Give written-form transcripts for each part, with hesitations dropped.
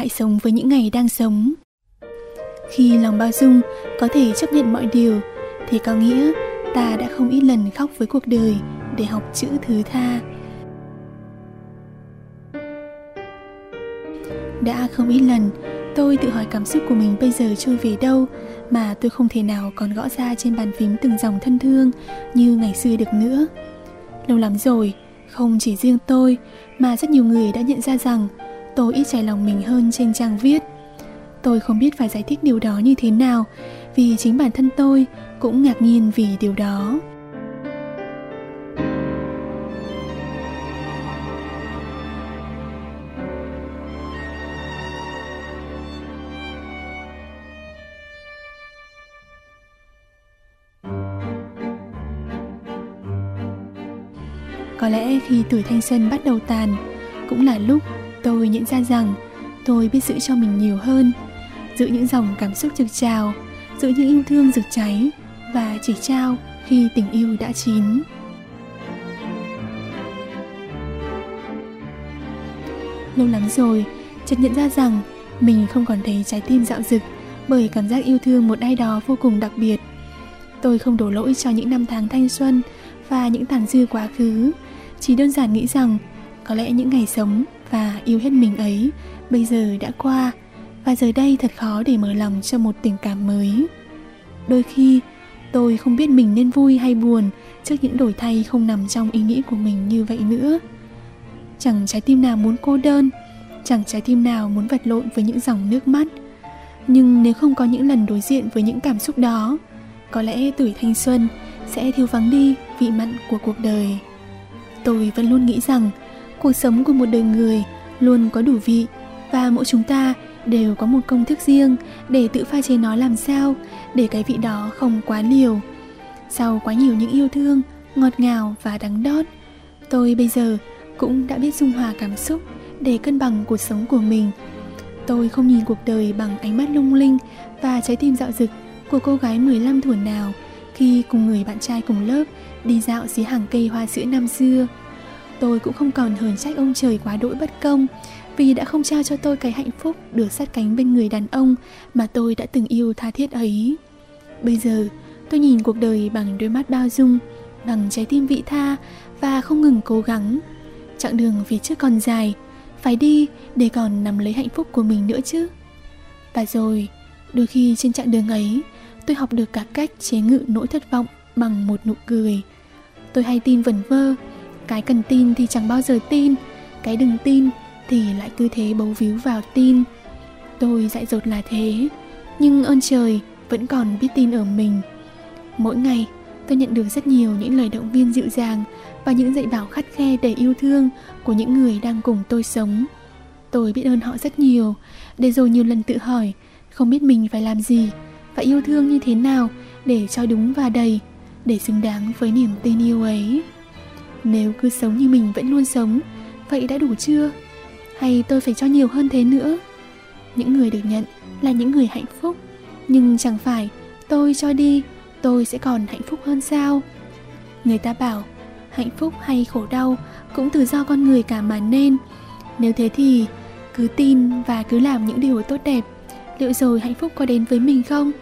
hãy sống với những ngày đang sống. Khi lòng bao dung có thể chấp nhận mọi điều thì có nghĩa ta đã không ít lần khóc với cuộc đời để học chữ thứ tha. Đã không ít lần tôi tự hỏi cảm xúc của mình bây giờ trôi về đâu mà tôi không thể nào còn gõ ra trên bàn phím từng dòng thân thương như ngày xưa được nữa. Lâu lắm rồi, không chỉ riêng tôi mà rất nhiều người đã nhận ra rằng tôi ít trải lòng mình hơn trên trang viết. Tôi không biết phải giải thích điều đó như thế nào, vì chính bản thân tôi cũng ngạc nhiên vì điều đó. Có lẽ khi tuổi thanh xuân bắt đầu tàn, cũng là lúc tôi nhận ra rằng tôi biết giữ cho mình nhiều hơn, giữ những dòng cảm xúc trực trào, giữ những yêu thương rực cháy và chỉ trao khi tình yêu đã chín. Lâu lắm rồi, chợt nhận ra rằng mình không còn thấy trái tim dạo dực bởi cảm giác yêu thương một ai đó vô cùng đặc biệt. Tôi không đổ lỗi cho những năm tháng thanh xuân và những tàn dư quá khứ, chỉ đơn giản nghĩ rằng có lẽ những ngày sống và yêu hết mình ấy bây giờ đã qua, và giờ đây thật khó để mở lòng cho một tình cảm mới. Đôi khi tôi không biết mình nên vui hay buồn trước những đổi thay không nằm trong ý nghĩ của mình như vậy nữa. Chẳng trái tim nào muốn cô đơn, chẳng trái tim nào muốn vật lộn với những dòng nước mắt. Nhưng nếu không có những lần đối diện với những cảm xúc đó, có lẽ tuổi thanh xuân sẽ thiếu vắng đi vị mặn của cuộc đời. Tôi vẫn luôn nghĩ rằng cuộc sống của một đời người luôn có đủ vị, và mỗi chúng ta đều có một công thức riêng để tự pha chế nó làm sao để cái vị đó không quá liều. Sau quá nhiều những yêu thương, ngọt ngào và đắng đót, tôi bây giờ cũng đã biết dung hòa cảm xúc để cân bằng cuộc sống của mình. Tôi không nhìn cuộc đời bằng ánh mắt lung linh và trái tim dạo dực của cô gái 15 tuổi nào khi cùng người bạn trai cùng lớp đi dạo dưới hàng cây hoa sữa năm xưa. Tôi cũng không còn hờn trách ông trời quá đỗi bất công vì đã không trao cho tôi cái hạnh phúc được sát cánh bên người đàn ông mà tôi đã từng yêu tha thiết ấy. Bây giờ tôi nhìn cuộc đời bằng đôi mắt bao dung, bằng trái tim vị tha và không ngừng cố gắng. Chặng đường phía trước còn dài, phải đi để còn nắm lấy hạnh phúc của mình nữa chứ. Và rồi, đôi khi trên chặng đường ấy, tôi học được cả cách chế ngự nỗi thất vọng bằng một nụ cười. Tôi hay tin vẩn vơ, cái cần tin thì chẳng bao giờ tin, cái đừng tin thì lại cứ thế bấu víu vào tin. Tôi dại dột là thế, nhưng ơn trời vẫn còn biết tin ở mình. Mỗi ngày tôi nhận được rất nhiều những lời động viên dịu dàng và những dạy bảo khắt khe đầy yêu thương của những người đang cùng tôi sống. Tôi biết ơn họ rất nhiều, để rồi nhiều lần tự hỏi không biết mình phải làm gì và yêu thương như thế nào để cho đúng và đầy, để xứng đáng với niềm tin yêu ấy. Nếu cứ sống như mình vẫn luôn sống, vậy đã đủ chưa? Hay tôi phải cho nhiều hơn thế nữa? Những người được nhận là những người hạnh phúc, nhưng chẳng phải tôi cho đi tôi sẽ còn hạnh phúc hơn sao? Người ta bảo hạnh phúc hay khổ đau cũng từ do con người cả mà nên. Nếu thế thì cứ tin và cứ làm những điều tốt đẹp, liệu rồi hạnh phúc có đến với mình không?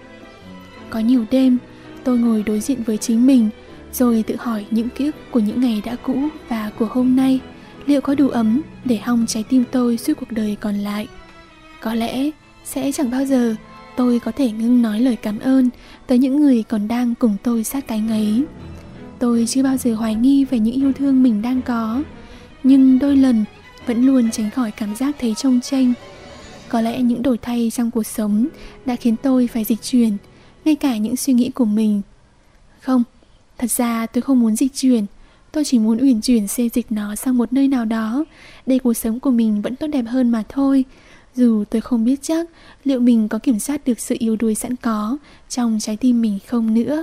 Có nhiều đêm tôi ngồi đối diện với chính mình, rồi tự hỏi những ký ức của những ngày đã cũ và của hôm nay liệu có đủ ấm để hong trái tim tôi suốt cuộc đời còn lại. Có lẽ sẽ chẳng bao giờ tôi có thể ngưng nói lời cảm ơn tới những người còn đang cùng tôi sát cánh ấy. Tôi chưa bao giờ hoài nghi về những yêu thương mình đang có, nhưng đôi lần vẫn luôn tránh khỏi cảm giác thấy chông chênh. Có lẽ những đổi thay trong cuộc sống đã khiến tôi phải dịch chuyển ngay cả những suy nghĩ của mình. Không, thật ra tôi không muốn dịch chuyển. Tôi chỉ muốn uyển chuyển xê dịch nó sang một nơi nào đó để cuộc sống của mình vẫn tốt đẹp hơn mà thôi. Dù tôi không biết chắc liệu mình có kiểm soát được sự yếu đuối sẵn có trong trái tim mình không nữa.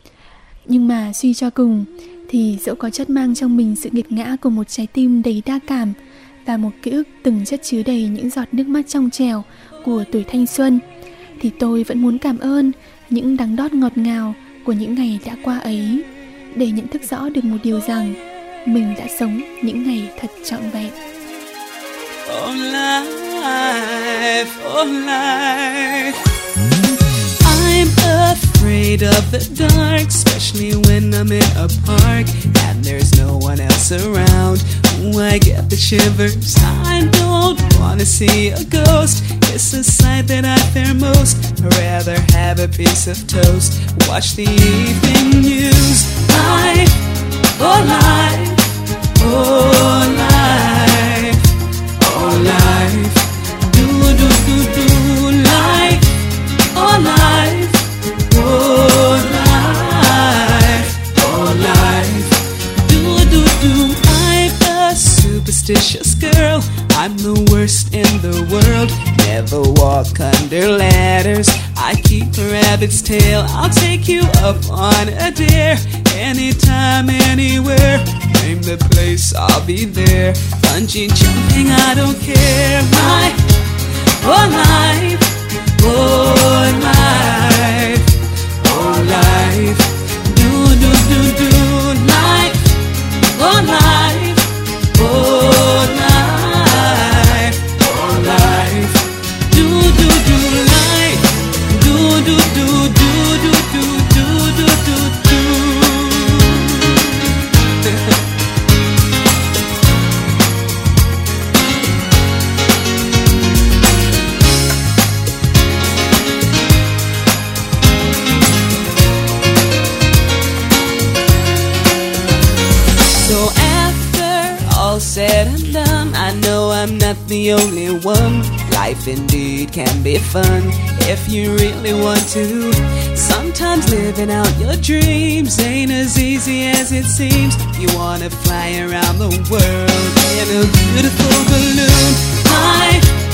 Nhưng mà suy cho cùng thì dẫu có chất mang trong mình sự nghiệt ngã của một trái tim đầy đa cảm và một ký ức từng chất chứa đầy những giọt nước mắt trong trẻo của tuổi thanh xuân, thì tôi vẫn muốn cảm ơn những đắng đót ngọt ngào của những ngày đã qua ấy, để nhận thức rõ được một điều rằng mình đã sống những ngày thật trọn vẹn. Ôm lại life, oh life. I'm afraid of the dark, especially when I'm in a park and there's no one else around. Ooh, I get the shivers. I don't wanna see a ghost. It's a sight that I fear most. I'd rather have a piece of toast, watch the evening news. Life, oh life, oh life, oh life. Do do do do life, oh life, oh life, oh life. Do do do. I'm a superstitious girl. I'm the worst in the world. Never walk under ladders. I keep a rabbit's tail. I'll take you up on a dare. Anytime, anywhere. Name the place, I'll be there. Bungee jumping, I don't care. Life, oh life, oh life, oh life. Do do do do life, oh life, oh life, oh life. Do do do life, do do do do do do do do do do. So after all said and done, I know I'm not the only one. Life indeed can be fun if you really want to. Sometimes living out your dreams ain't as easy as it seems. You wanna fly around the world in a beautiful balloon. Life,